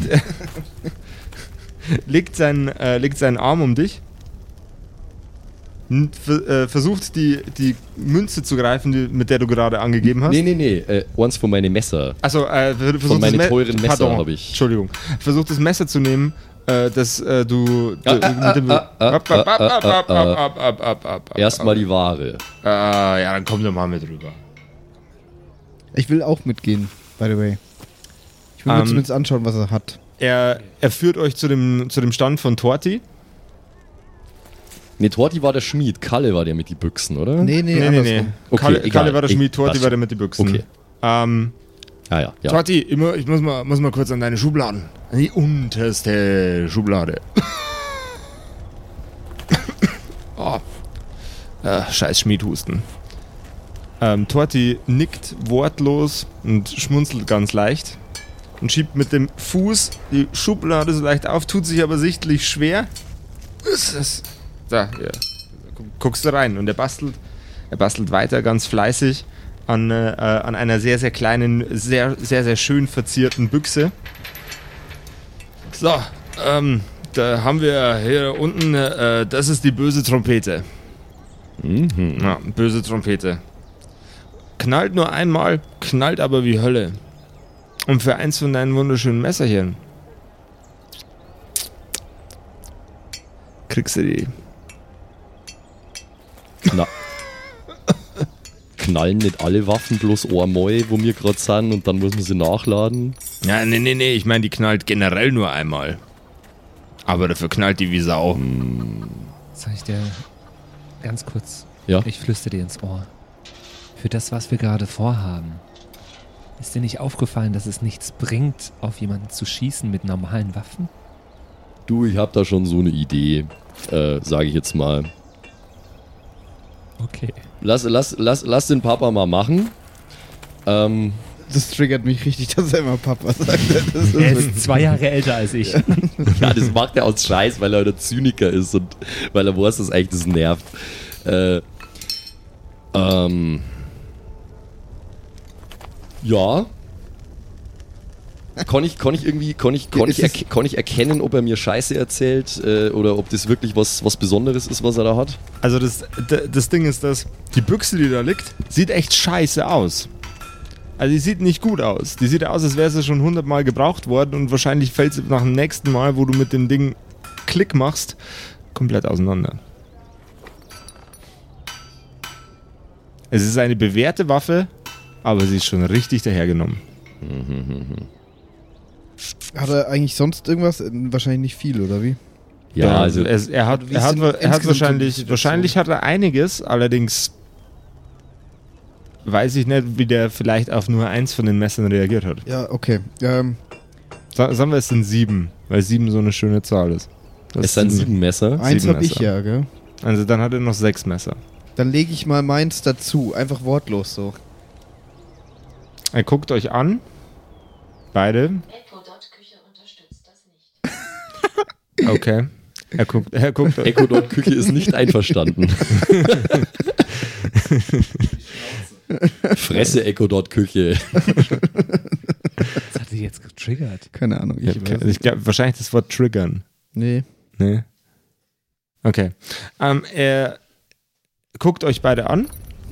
Legt seinen Arm um dich. Versucht die Münze zu greifen, mit der du gerade angegeben hast. Nee. Eins von meinen Messer. Also, versucht von meinen teuren Messer habe ich. Entschuldigung. Versucht das Messer zu nehmen, das du mit dem... Erstmal die Ware. Ja, dann komm doch mal mit rüber. Ich will auch mitgehen, by the way. Ich will mir zumindest anschauen, was er hat. Er führt euch zu dem Stand von Torti. Ne, Torti war der Schmied, Kalle war der mit die Büchsen, oder? Nee. Okay, Kalle war der Schmied, Torti war der mit die Büchsen. Okay. Ja. Torti, ich muss mal kurz an deine Schubladen. An die unterste Schublade. Scheiß Schmiedhusten. Torti nickt wortlos und schmunzelt ganz leicht und schiebt mit dem Fuß die Schublade so leicht auf, tut sich aber sichtlich schwer. Da, ja. Guckst du rein und er bastelt weiter ganz fleißig an einer sehr, sehr kleinen, sehr, sehr, sehr schön verzierten Büchse. So, da haben wir hier unten, das ist die böse Trompete. Mhm. Ja, böse Trompete. Knallt nur einmal, knallt aber wie Hölle. Und für eins von deinen wunderschönen Messerchen kriegst du die. Knallen nicht alle Waffen bloß einmal, wo wir gerade sind und dann muss man sie nachladen? Ja, nee, ich meine, die knallt generell nur einmal. Aber dafür knallt die wie Sau. Sag ich dir ganz kurz. Ja? Ich flüstere dir ins Ohr. Für das, was wir gerade vorhaben, ist dir nicht aufgefallen, dass es nichts bringt, auf jemanden zu schießen mit normalen Waffen? Du, ich hab da schon so eine Idee, sage ich jetzt mal. Okay. Lass den Papa mal machen. Das triggert mich richtig, dass er immer Papa sagt. Er ist 2 Jahre älter als ich. Ja, das macht er aus Scheiß, weil er der Zyniker ist und weil er weiß, dass eigentlich das nervt. Ja. Kann ich erkennen, ob er mir Scheiße erzählt oder ob das wirklich was Besonderes ist, was er da hat? Also das Ding ist, dass die Büchse, die da liegt, sieht echt scheiße aus. Also die sieht nicht gut aus. Die sieht aus, als wäre sie schon 100 Mal gebraucht worden und wahrscheinlich fällt sie nach dem nächsten Mal, wo du mit dem Ding Klick machst, komplett auseinander. Es ist eine bewährte Waffe, aber sie ist schon richtig dahergenommen. Hat er eigentlich sonst irgendwas? Wahrscheinlich nicht viel, oder wie? Ja, also er hat wahrscheinlich hat er einiges, allerdings weiß ich nicht, wie der vielleicht auf nur eins von den Messern reagiert hat. Ja, okay. Sagen wir, es sind 7, weil 7 so eine schöne Zahl ist. es sind 7 Messer. Eins habe ich Messer. ja, gell? Also dann hat er noch 6 Messer. Dann lege ich mal meins dazu. Einfach wortlos so. Er guckt euch an. Beide. Echo.Küche unterstützt das nicht. Okay. Er guckt. Echo Küche ist nicht einverstanden. Fresse Echo Küche. Das hat sie jetzt getriggert. Keine Ahnung. Ich glaube, wahrscheinlich das Wort triggern. Nee. Nee. Okay. Er guckt euch beide an.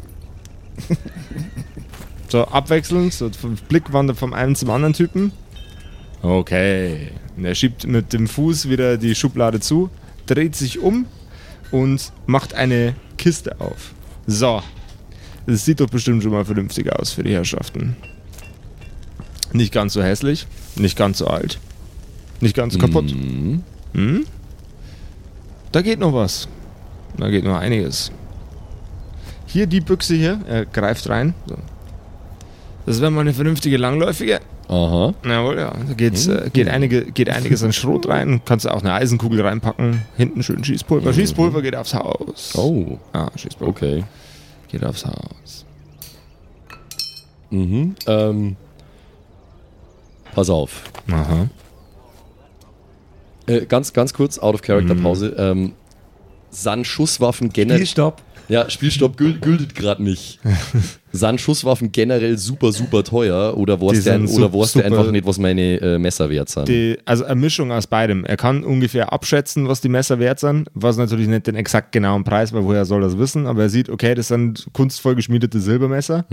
So abwechselnd, so Blickwandel vom einen zum anderen Typen. Okay. Und er schiebt mit dem Fuß wieder die Schublade zu, dreht sich um und macht eine Kiste auf. So. Das sieht doch bestimmt schon mal vernünftig aus für die Herrschaften. Nicht ganz so hässlich, nicht ganz so alt, nicht ganz so kaputt. Hm? Da geht noch was. Da geht noch einiges. Hier die Büchse hier, er greift rein. So. Das wäre mal eine vernünftige langläufige. Aha. Jawohl, ja. Da geht einiges an Schrot rein. Kannst du auch eine Eisenkugel reinpacken. Hinten schön Schießpulver. Schießpulver geht aufs Haus. Oh. Ah, Schießpulver. Okay. Geht aufs Haus. Pass auf. Aha. Ganz kurz, out of character Pause. Sind Schusswaffen generell. Spielstopp. Ja, Spielstopp gültet gerade nicht. Sind Schusswaffen generell super, super teuer oder weißt du einfach nicht, was meine Messer wert sind? Also eine Mischung aus beidem. Er kann ungefähr abschätzen, was die Messer wert sind, was natürlich nicht den exakt genauen Preis, weil woher soll das wissen, aber er sieht, okay, das sind kunstvoll geschmiedete Silbermesser.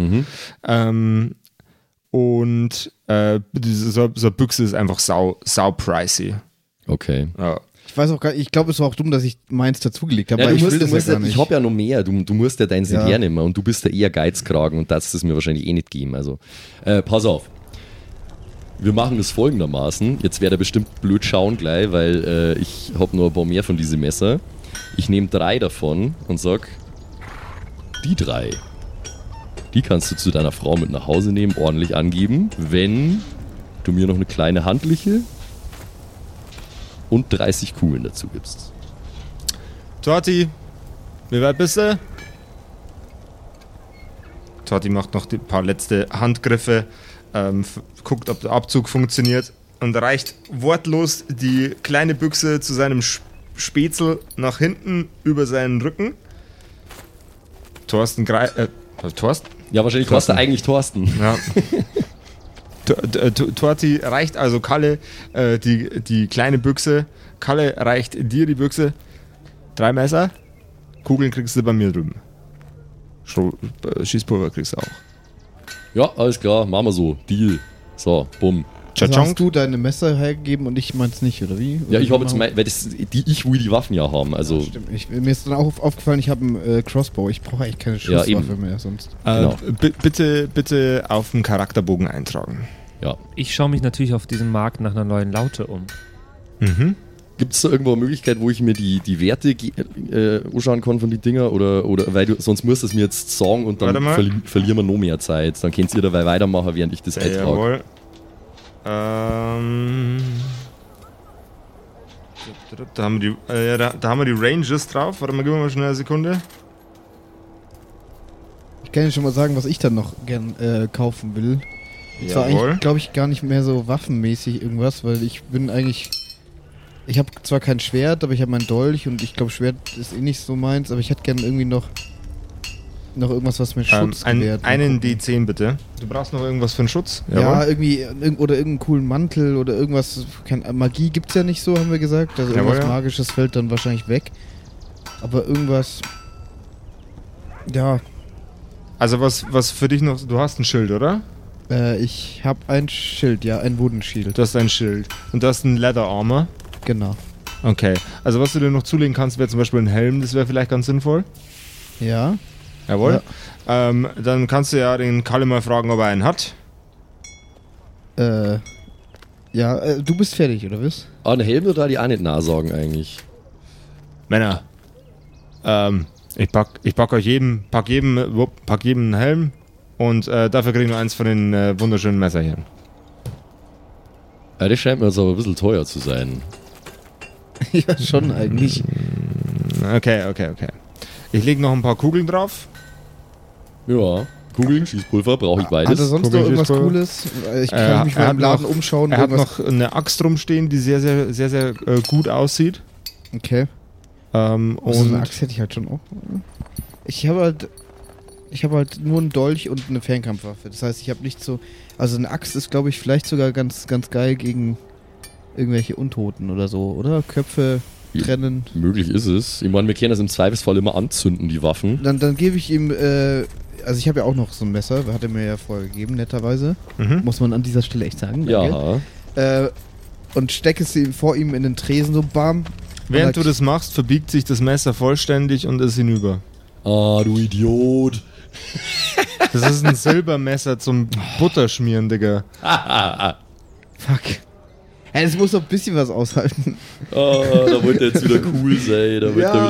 Und so eine Büchse ist einfach sau pricey. Okay. Ja. Ich weiß auch gar nicht, ich glaube, es war auch dumm, dass ich meins dazugelegt habe, Ja, weil ich will das ja gar nicht. Ich habe ja noch mehr, du musst ja deins nicht Ja. hernehmen und du bist ja eher Geizkragen und das ist mir wahrscheinlich eh nicht geben. Also, pass auf. Wir machen das folgendermaßen. Jetzt werdet ihr bestimmt blöd schauen gleich, weil ich habe noch ein paar mehr von diesen Messer. Ich nehme 3 davon und sag, die 3, die kannst du zu deiner Frau mit nach Hause nehmen, ordentlich angeben, wenn du mir noch eine kleine handliche und 30 Kugeln dazu gibst. Torti, wie weit bist du? Torti macht noch ein paar letzte Handgriffe, guckt, ob der Abzug funktioniert und reicht wortlos die kleine Büchse zu seinem Spätzl nach hinten über seinen Rücken. Thorsten? Ja, wahrscheinlich warst du eigentlich Thorsten. Ja. Torti reicht also Kalle die kleine Büchse. Kalle reicht dir die Büchse. 3 Messer. Kugeln kriegst du bei mir drüben. Schießpulver kriegst du auch. Ja, alles klar, machen wir so. Deal. So, bumm. Also hast du deine Messer hergegeben und ich meins nicht, oder wie? Ja, Oder ich habe jetzt weil ich will die Waffen ja haben. Also Stimmt. Mir ist dann auch aufgefallen, ich habe einen Crossbow. Ich brauche eigentlich keine Schusswaffe eben. mehr sonst. Genau. Bitte auf dem Charakterbogen eintragen. ja. Ich schaue mich natürlich auf diesem Markt nach einer neuen Laute um. Gibt es da irgendwo eine Möglichkeit, wo ich mir die Werte anschauen kann von den Dinger? Oder weil sonst musst du es mir jetzt sagen und dann verlieren wir noch mehr Zeit. Dann könnt ihr dabei weitermachen, während ich das eintrage. Jawohl. Da haben wir die Ranges drauf. Warte mal, gib mir mal schnell eine Sekunde. Ich kann ja schon mal sagen, was ich dann noch gern kaufen will. Und zwar eigentlich, glaube ich, gar nicht mehr so waffenmäßig irgendwas, weil ich bin eigentlich... Ich habe zwar kein Schwert, aber ich habe mein Dolch und ich glaube, Schwert ist eh nicht so meins, aber ich hätte gerne irgendwie noch irgendwas, was mir Schutz gewährt. Einen D10 bitte. Du brauchst noch irgendwas für einen Schutz? Ja, irgendwie, oder irgendeinen coolen Mantel oder irgendwas. Magie gibt's ja nicht so, haben wir gesagt. Also irgendwas Magisches fällt dann wahrscheinlich weg. Aber irgendwas... Ja. Also was für dich noch... Du hast ein Schild, oder? Ich habe ein Schild, ja, ein Wooden Shield. Du hast ein Schild. Und du hast ein Leather Armor. Genau. Okay. Also was du dir noch zulegen kannst, wäre zum Beispiel ein Helm. Das wäre vielleicht ganz sinnvoll. Ja. Jawohl. Ja. Dann kannst du ja den Kalle mal fragen, ob er einen hat. Ja, du bist fertig, oder was? Ah, einen Helm würde die auch nicht nachsagen eigentlich. Männer, ich pack jedem einen Helm und dafür kriegen wir eins von den wunderschönen Messer hier. Ja, das scheint mir jetzt aber ein bisschen teuer zu sein. Ja, schon eigentlich. Okay. Ich lege noch ein paar Kugeln drauf. Ja, Kugeln, Schießpulver, brauche ich beides. Hat er sonst noch irgendwas Cooles? Ich kann mich mal im Laden umschauen. Er hat noch eine Axt rumstehen, die sehr, sehr, sehr, sehr gut aussieht. Okay. Und so eine Axt hätte ich halt schon auch. Ich habe halt nur einen Dolch und eine Fernkampfwaffe. Das heißt, ich habe nicht so... Also eine Axt ist, glaube ich, vielleicht sogar ganz, ganz geil gegen irgendwelche Untoten oder so, oder? Köpfe trennen. Möglich ist es. Ich meine, wir können das im Zweifelsfall immer anzünden, die Waffen. Dann gebe ich ihm... also ich habe ja auch noch so ein Messer. Hat er mir ja vorher gegeben, netterweise. Muss man an dieser Stelle echt sagen. Ja. Und stecke es vor ihm in den Tresen so, bam. Während du das machst, verbiegt sich das Messer vollständig und ist hinüber. Ah, du Idiot. Das ist ein Silbermesser zum Butterschmieren, Digga. Fuck. Hey, das muss doch ein bisschen was aushalten. Oh, da wollte er jetzt wieder cool sein.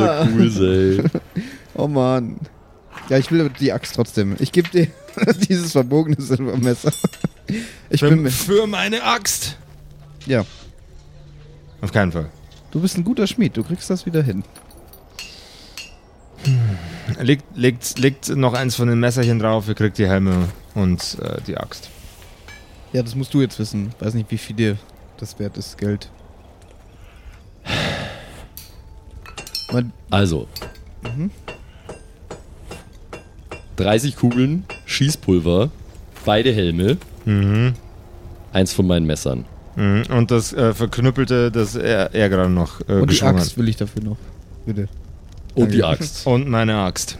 Oh Mann. Ja, ich will die Axt trotzdem. Ich gebe dir dieses verbogene Silbermesser. Für meine Axt. Ja. Auf keinen Fall. Du bist ein guter Schmied, du kriegst das wieder hin. Legt noch eins von den Messerchen drauf, ihr kriegt die Helme und die Axt. Ja, das musst du jetzt wissen. Weiß nicht, wie viel dir das wert ist, Geld. Also. 30 Kugeln, Schießpulver, beide Helme, eins von meinen Messern. Und das Verknüppelte, das er gerade noch und die geschwungen Axt hat. will ich dafür noch. Bitte. Und die Axt. Und meine Axt.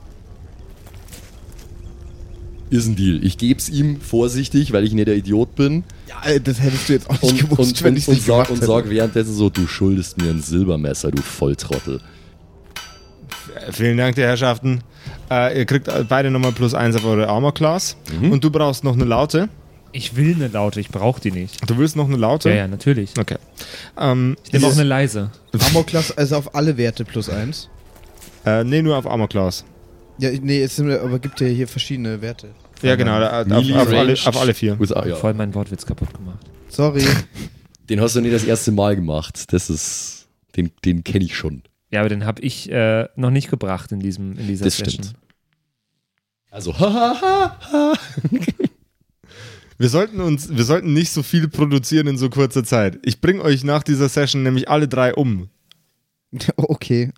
Ist ein Deal. Ich geb's ihm vorsichtig, weil ich nicht der Idiot bin. Ja, das hättest du jetzt auch nicht Und gewusst, wenn ich es nicht gemacht hätte. sag währenddessen so, du schuldest mir ein Silbermesser, du Volltrottel. Vielen Dank, die Herrschaften. Ihr kriegt beide nochmal +1 auf eure Armor Class. Und du brauchst noch eine Laute. Ich will eine Laute, ich brauche die nicht. Du willst noch eine Laute? Ja, natürlich. Okay. Ich nehme auch eine leise. Armor-Class, also auf alle Werte +1. Nee, nur auf Armor Class. Ja, nee, es sind, aber gibt ja hier verschiedene Werte. Ja, genau, auf alle 4. Ja. Voll meinen Wortwitz kaputt gemacht. Sorry. Den hast du nicht das erste Mal gemacht. Das ist. Den kenne ich schon. Ja, aber den habe ich noch nicht gebracht in dieser Das Session. stimmt. Also, ha. Wir sollten nicht so viel produzieren in so kurzer Zeit. Ich bringe euch nach dieser Session nämlich alle 3 um. Okay.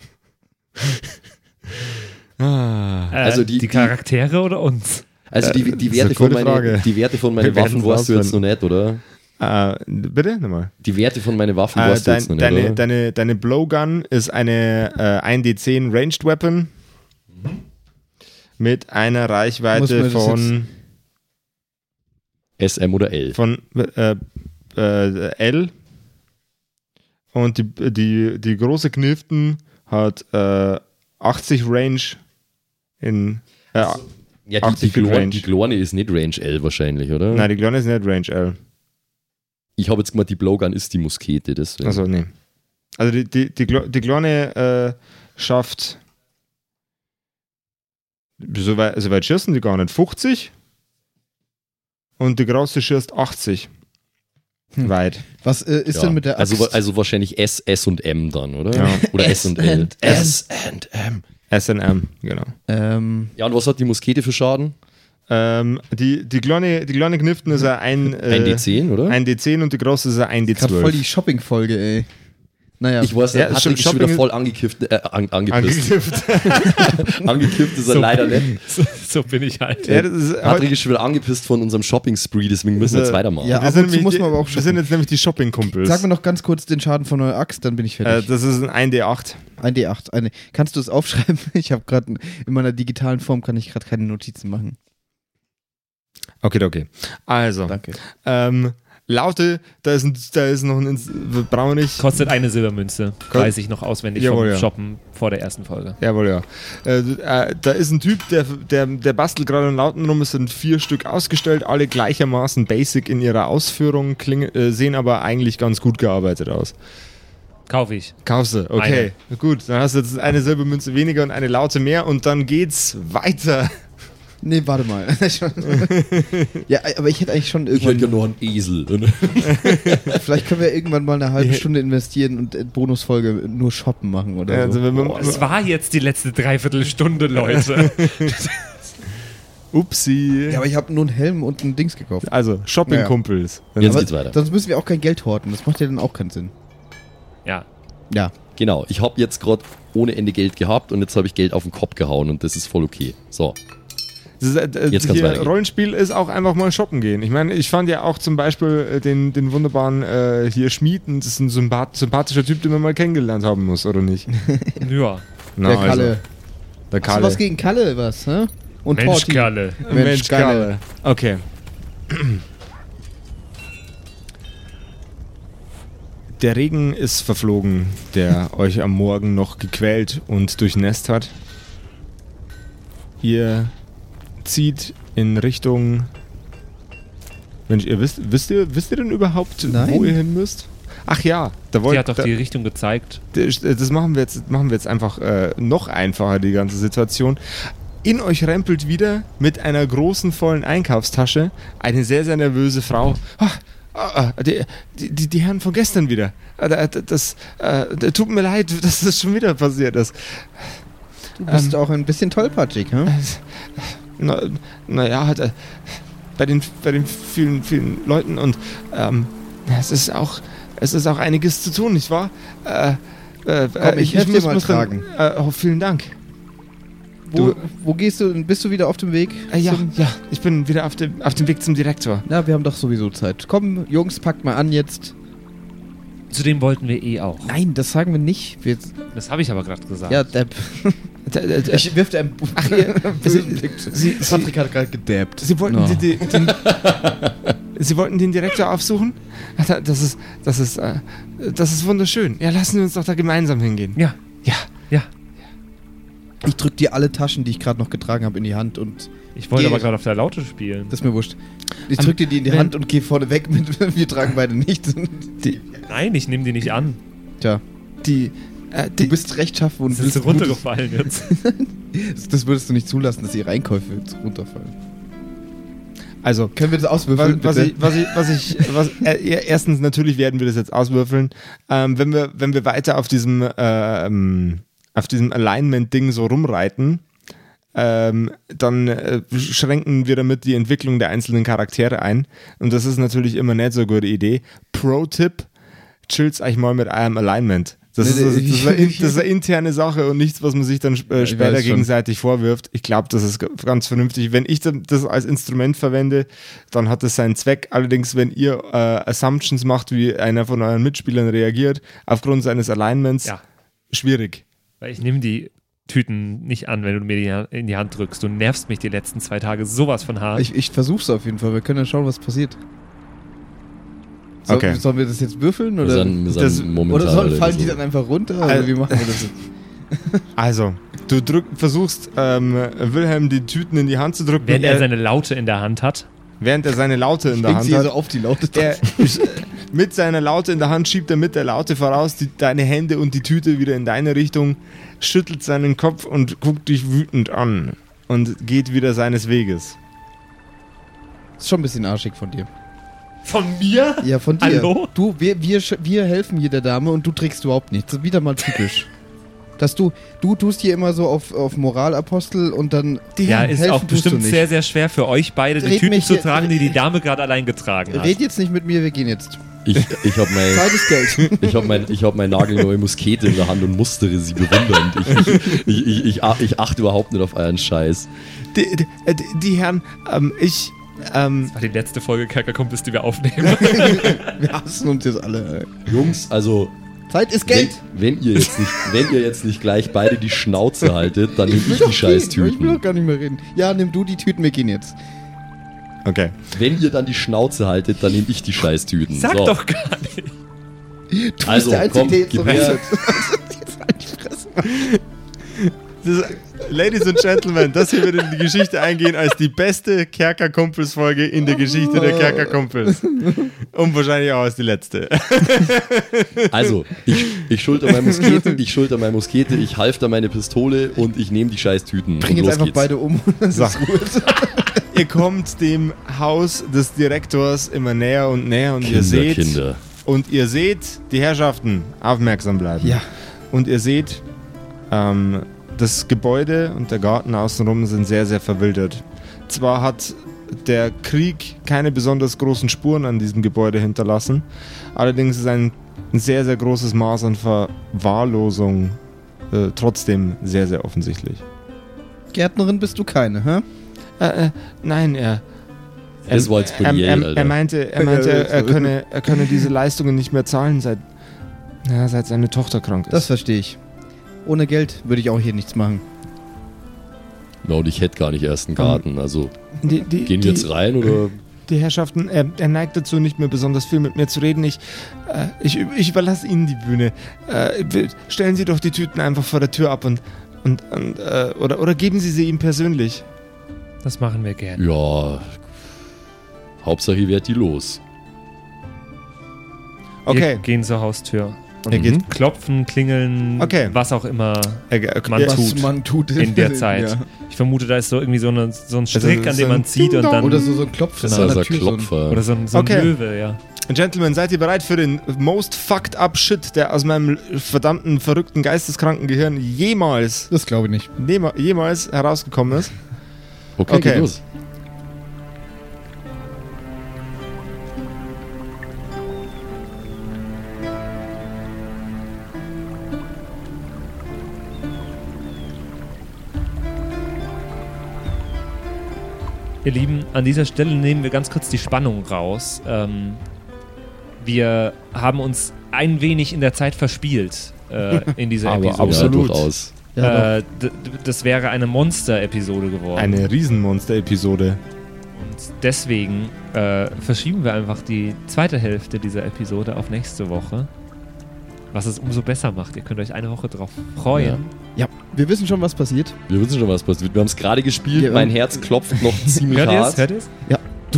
Also die Charaktere oder uns? Also die ist Werte eine von gute Frage. die Werte von meinen Wir werden's Waffen weißt du jetzt noch rausfinden. nicht, oder? Bitte? Nochmal. Die Werte von meinen Waffen weißt du jetzt noch nicht, oder? Deine Blowgun ist eine 1d10 Ranged Weapon mit einer Reichweite von SM oder L. Von L. Und die große Kniften hat 80 Range in Ja, 80 Feet Range. die Glorne ist nicht Range L wahrscheinlich, oder? Nein, die Glorne ist nicht Range L. Ich habe jetzt gemeint, die Blowgun ist die Muskete, deswegen. Also nee. Also die Glorne schafft so weit schießen die gar nicht 50 und die große schießt 80 weit. Was ist denn mit der Axt? Also wahrscheinlich S und M dann, oder? Ja. Oder S und L. S und M. S&M, genau. Ja, und was hat die Muskete für Schaden? Die kleine Kniften ist ein 1d10, oder? Ein D10 und die große ist ein Gerade voll die D12. Shopping-Folge, ey. Naja. Ich weiß, Ja, Patrick ist schon wieder voll angekifft. Angepisst. Angekifft ist er leider nicht. So bin ich halt. Ja, das ist Patrick ist schon wieder angepisst von unserem Shopping-Spree, deswegen müssen wir jetzt weitermachen. Ja, wir ab und zu sind, muss man aber auch wir sind jetzt nämlich die Shopping-Kumpels. Sag mir noch ganz kurz den Schaden von eurer Axt, dann bin ich fertig. Das ist ein 1D8. Ein D8. Kannst du es aufschreiben? Ich habe gerade in meiner digitalen Form kann ich gerade keine Notizen machen. Okay. Also, Danke. Laute, da ist noch ein, brauchen wir nicht. Kostet eine Silbermünze. Weiß ich noch auswendig Jawohl, vom ja. Shoppen vor der ersten Folge. Jawohl, ja. Da ist ein Typ, der bastelt gerade an Lauten rum. Es sind 4 Stück ausgestellt, alle gleichermaßen basic in ihrer Ausführung, sehen aber eigentlich ganz gut gearbeitet aus. Kaufe ich. Kaufst du, okay. Gut, dann hast du jetzt eine Silbermünze weniger und eine Laute mehr und dann geht's weiter. Nee, warte mal. Ja, aber ich hätte eigentlich schon Ich hätte ja irgendwann. nur einen Esel. Vielleicht können wir irgendwann mal eine halbe Stunde investieren und Bonusfolge nur shoppen machen oder Also, so. wenn man, Es war jetzt die letzte Dreiviertelstunde, Leute. Upsi. Ja, aber ich habe nur einen Helm und ein Dings gekauft. Also, Shopping-Kumpels. Jetzt Aber geht's weiter. sonst müssen wir auch kein Geld horten. Das macht ja dann auch keinen Sinn. Ja. Ja. Genau, ich habe jetzt gerade ohne Ende Geld gehabt und jetzt habe ich Geld auf den Kopf gehauen und das ist voll okay. So. Das ist, Jetzt kann's hier, weitergehen. Rollenspiel ist auch einfach mal shoppen gehen. Ich meine, ich fand ja auch zum Beispiel den wunderbaren hier Schmieden, das ist ein sympathischer Typ, den man mal kennengelernt haben muss, oder nicht? Ja. Na, Der Kalle. Der Hast du Kalle. was gegen Kalle, was, hä? Und Mensch, Torti. Kalle. Mensch, Kalle. Okay. Der Regen ist verflogen, der euch am Morgen noch gequält und durchnässt hat. Ihr zieht in Richtung... Mensch, wisst ihr denn überhaupt, Nein. wo ihr hin müsst? Ach ja, Sie hat doch die Richtung gezeigt. Das machen wir jetzt einfach noch einfacher, die ganze Situation. In euch rempelt wieder mit einer großen, vollen Einkaufstasche eine sehr, sehr nervöse Frau. Die Herren von gestern wieder. Das tut mir leid, dass das schon wieder passiert ist. Du bist auch ein bisschen tollpatschig, hm? Naja, bei den vielen, vielen Leuten und es ist auch einiges zu tun, nicht wahr? Komm, ich helfe dir mal tragen. Vielen Dank. Wo gehst du? Bist du wieder auf dem Weg? Ja, ich bin wieder auf dem Weg zum Direktor. Na, wir haben doch sowieso Zeit. Komm, Jungs, packt mal an jetzt. Zudem wollten wir auch. Nein, das sagen wir nicht. Das habe ich aber gerade gesagt. Ja, Depp. Ich wirf dir einen bösen Blick zu. Patrick hat gerade gedabbt. Sie wollten Sie wollten den Direktor aufsuchen? Das ist wunderschön. Ja, lassen wir uns doch da gemeinsam hingehen. Ja. Ich drück dir alle Taschen, die ich gerade noch getragen habe, in die Hand und... Ich wollte aber gerade auf der Laute spielen. Das ist mir wurscht. Ich drück dir die in die Hand und geh vorne weg mit, wir tragen beide nichts. Nein, ich nehme die nicht an. Tja. Du bist rechtschaffen und willst runtergefallen jetzt. Das würdest du nicht zulassen, dass die Einkäufe runterfallen. Also, können wir das auswürfeln? Erstens, natürlich werden wir das jetzt auswürfeln. Wenn wir weiter auf diesem Alignment-Ding so rumreiten, dann schränken wir damit die Entwicklung der einzelnen Charaktere ein. Und das ist natürlich immer nicht so eine gute Idee. Pro-Tipp, chillt's euch mal mit eurem Alignment. Das ist eine interne Sache und nichts, was man sich dann später gegenseitig vorwirft. Ich glaube, das ist ganz vernünftig. Wenn ich das als Instrument verwende, dann hat das seinen Zweck. Allerdings, wenn ihr Assumptions macht, wie einer von euren Mitspielern reagiert, aufgrund seines Alignments, schwierig. Weil ich nehme die Tüten nicht an, wenn du mir die in die Hand drückst. Du nervst mich die letzten 2 Tage sowas von hart. Ich versuch's auf jeden Fall. Wir können ja schauen, was passiert. Sollen wir das jetzt würfeln? Oder fallen die dann einfach runter? Oder wie machen wir das jetzt? Also, du versuchst Wilhelm die Tüten in die Hand zu drücken. Während er seine Laute in der Hand hat. Während er seine Laute in der Hand hat. So auf die Laute. Mit seiner Laute in der Hand schiebt er mit der Laute voraus deine Hände und die Tüte wieder in deine Richtung, schüttelt seinen Kopf und guckt dich wütend an und geht wieder seines Weges. Ist schon ein bisschen arschig von dir. Von mir? Ja, von dir. Hallo? Wir helfen hier der Dame und du trägst überhaupt nichts. Das ist wieder mal typisch. Dass du tust hier immer so auf Moralapostel und dann ist auch bestimmt sehr, sehr schwer für euch beide, die Tüten zu tragen, die Dame gerade allein getragen hat. Red jetzt nicht mit mir, wir gehen jetzt. Ich habe Zeit ist Geld. Ich hab meine nagelneue Muskete in der Hand und mustere sie bewundernd. Ich achte überhaupt nicht auf euren Scheiß. Die Herren, Das war die letzte Folge Kerkerkumpels, die wir aufnehmen. Wir hassen uns jetzt alle. Jungs, also... Zeit ist Geld. Wenn ihr jetzt nicht gleich beide die Schnauze haltet, dann nehme ich die Scheißtüten. Ich will doch gar nicht mehr reden. Ja, nimm du die Tüten, wir gehen jetzt. Okay. Wenn ihr dann die Schnauze haltet, dann nehme ich die Scheißtüten. Sag doch gar nicht. Du bist der Einzige, gib her. Jetzt halt die Fresse. Ladies and Gentlemen, das hier wird in die Geschichte eingehen als die beste Kerkerkumpels-Folge in der Geschichte der Kerkerkumpels. Und wahrscheinlich auch als die letzte. Also, ich schulter meine Muskete, ich halfter meine Pistole und ich nehme die Scheißtüten. Bring jetzt einfach beide um. So. Ihr kommt dem Haus des Direktors immer näher und näher und ihr seht die Herrschaften aufmerksam bleiben. Ja. Und ihr seht, das Gebäude und der Garten außenrum sind sehr, sehr verwildert. Zwar hat der Krieg keine besonders großen Spuren an diesem Gebäude hinterlassen, allerdings ist ein sehr, sehr großes Maß an Verwahrlosung trotzdem sehr, sehr offensichtlich. Gärtnerin bist du keine, hä? Nein, er meinte, er könne diese Leistungen nicht mehr zahlen, seit seine Tochter krank ist. Das verstehe ich. Ohne Geld würde ich auch hier nichts machen. Ja, und ich hätte gar nicht erst einen Garten, also gehen wir jetzt rein oder... Die Herrschaften, er neigt dazu, nicht mehr besonders viel mit mir zu reden. Ich überlasse Ihnen die Bühne. Stellen Sie doch die Tüten einfach vor der Tür ab oder geben Sie sie ihm persönlich. Das machen wir gerne. Ja, Hauptsache ihr werdet die los. Okay. Wir gehen zur Haustür. Und Er geht- klopfen, klingeln, Okay. was auch immer man Ja, tut. Was man tut in der Zeit. Ja. Ich vermute, da ist so irgendwie so ein Strick, Also an so dem man ein zieht und Ding-Dong. dann... Oder so ein Klopf Das ist an also der ein Tür. Klopfer. Oder so ein Okay. Löwe, ja. Gentlemen, seid ihr bereit für den most fucked up Shit, der aus meinem verdammten, verrückten, geisteskranken Gehirn jemals Das glaube ich nicht. jemals herausgekommen ist? Okay, Okay. geht los. Ihr Lieben, an dieser Stelle nehmen wir ganz kurz die Spannung raus. Wir haben uns ein wenig in der Zeit verspielt in dieser Aber Episode. absolut. Ja, durchaus. Ja, Das wäre eine Monster-Episode geworden. Eine Riesenmonster-Episode. Und deswegen verschieben wir einfach die zweite Hälfte dieser Episode auf nächste Woche. Was es umso besser macht. Ihr könnt euch eine Woche drauf freuen. ja, wir wissen schon, was passiert. Wir wissen schon, was passiert. Wir haben es gerade gespielt. Ja, mein Herz klopft noch ziemlich Hört ihr es? hart. Hört ihr es? Ja.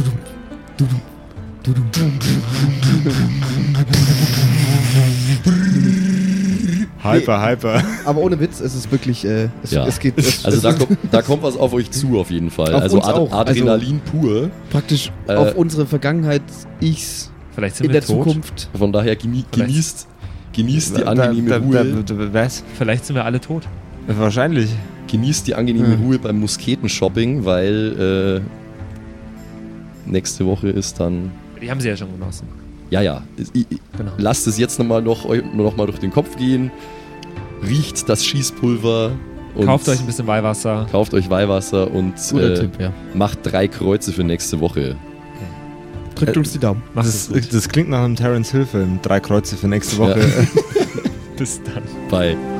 Hyper. Aber ohne Witz, es ist wirklich, Ja. es geht. Also da kommt was auf euch zu auf jeden Fall. Auf Also uns auch. Adrenalin pur. praktisch Äh, auf unsere Vergangenheit, Ichs Vielleicht sind in wir der tot. Zukunft. Von daher genießt die angenehme Ruhe. Was? Vielleicht sind wir alle tot. Wahrscheinlich. Genießt die angenehme Ja. Ruhe beim Musketenshopping, weil nächste Woche ist dann... Die haben sie ja schon genossen. Ja. Genau. Lasst es jetzt nur noch mal durch den Kopf gehen. Riecht das Schießpulver. Und Kauft euch ein bisschen Weihwasser. Kauft euch Weihwasser und Guter Tipp, ja. macht 3 Kreuze für nächste Woche. Drückt uns die Daumen. Macht es Das, gut. das klingt nach einem Terence Hill Film. 3 Kreuze für nächste Woche. Ja. Bis dann. Bye.